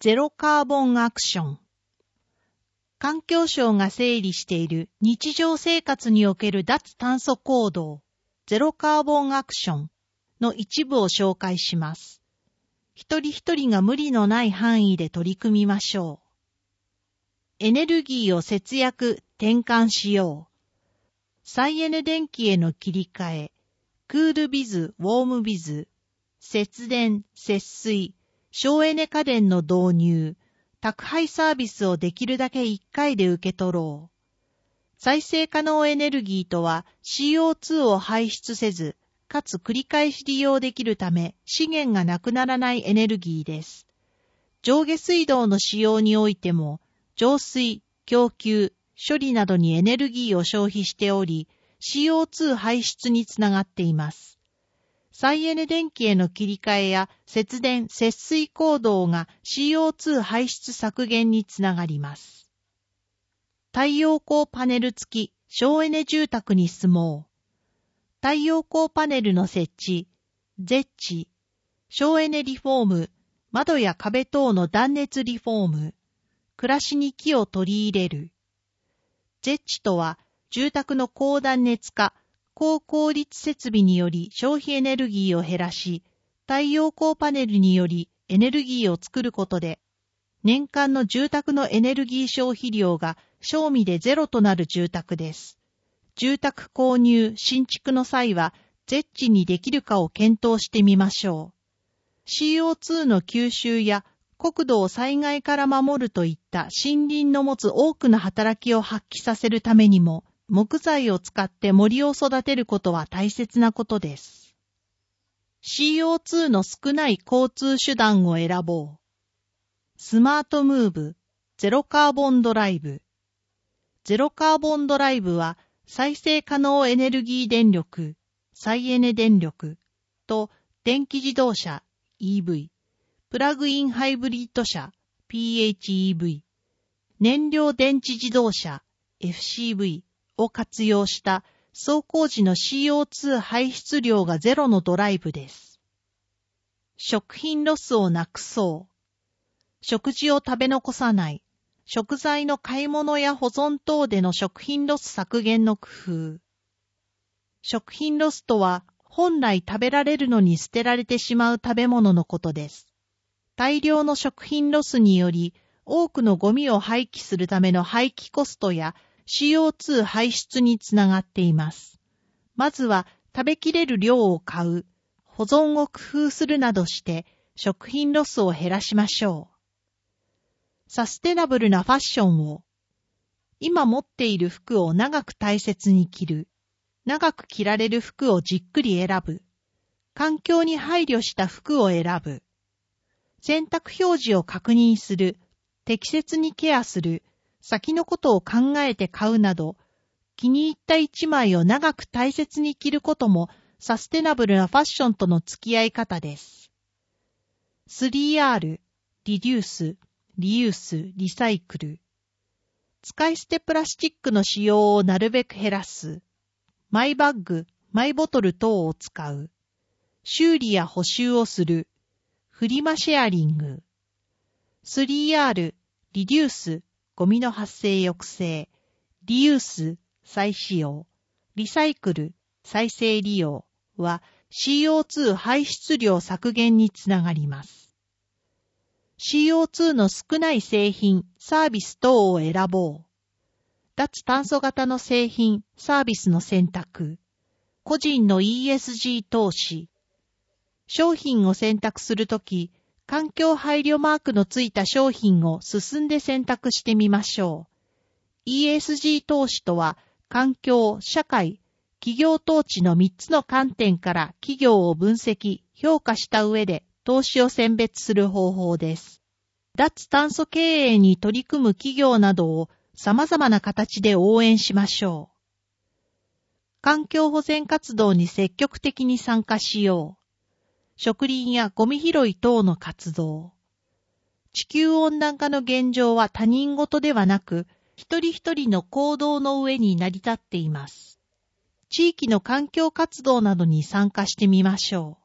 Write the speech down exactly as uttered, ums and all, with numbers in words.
ゼロカーボンアクション。環境省が整理している日常生活における脱炭素行動、ゼロカーボンアクションの一部を紹介します。一人一人が無理のない範囲で取り組みましょう。エネルギーを節約、転換しよう。再エネ電気への切り替え、クールビズ、ウォームビズ、節電、節水、省エネ家電の導入、宅配サービスをできるだけいっかいで受け取ろう。再生可能エネルギーとは シーオーツー を排出せず、かつ繰り返し利用できるため資源がなくならないエネルギーです。上下水道の使用においても、浄水、供給、処理などにエネルギーを消費しており、シーオーツー 排出につながっています。再エネ電気への切り替えや節電・節水行動が シーオーツー 排出削減につながります。太陽光パネル付き省エネ住宅に住もう。太陽光パネルの設置、ゼッチ、省エネリフォーム、窓や壁等の断熱リフォーム、暮らしに木を取り入れる。ゼッチとは住宅の高断熱化、高効率設備により消費エネルギーを減らし、太陽光パネルによりエネルギーを作ることで、年間の住宅のエネルギー消費量が正味でゼロとなる住宅です。住宅購入、新築の際は、ゼッチにできるかを検討してみましょう。シーオーツー の吸収や国土を災害から守るといった森林の持つ多くの働きを発揮させるためにも、木材を使って森を育てることは大切なことです。シーオーツー の少ない交通手段を選ぼう。スマートムーブ、ゼロカーボンドライブ。ゼロカーボンドライブは再生可能エネルギー電力、再エネ電力と電気自動車 イーブイ、プラグインハイブリッド車 ピーエイチイーブイ、燃料電池自動車 エフシーブイ、を活用した走行時の シーオーツー 排出量がゼロのドライブです。食品ロスをなくそう。食事を食べ残さない。食材の買い物や保存等での食品ロス削減の工夫。食品ロスとは本来食べられるのに捨てられてしまう食べ物のことです。大量の食品ロスにより多くのゴミを廃棄するための廃棄コストやシーオーツー 排出につながっています。まずは食べきれる量を買う、保存を工夫するなどして食品ロスを減らしましょう。サステナブルなファッションを、今持っている服を長く大切に着る、長く着られる服をじっくり選ぶ、環境に配慮した服を選ぶ、洗濯表示を確認する、適切にケアする、先のことを考えて買うなど、気に入った一枚を長く大切に着ることもサステナブルなファッションとの付き合い方です。スリーアール、リデュース、リユース、リサイクル。使い捨てプラスチックの使用をなるべく減らす。マイバッグ、マイボトル等を使う。修理や補修をする。フリマシェアリング。スリーアール、リデュース、ゴミの発生抑制、リユース、再使用、リサイクル、再生利用は シーオーツー 排出量削減につながります。シーオーツー の少ない製品、サービス等を選ぼう。脱炭素型の製品、サービスの選択、個人の イーエスジー 投資。商品を選択するとき、環境配慮マークのついた商品を進んで選択してみましょう。イーエスジー 投資とは、環境、社会、企業統治のみっつの観点から企業を分析、評価した上で投資を選別する方法です。脱炭素経営に取り組む企業などを様々な形で応援しましょう。環境保全活動に積極的に参加しよう。植林やゴミ拾い等の活動。地球温暖化の現状は他人事ではなく、一人一人の行動の上に成り立っています。地域の環境活動などに参加してみましょう。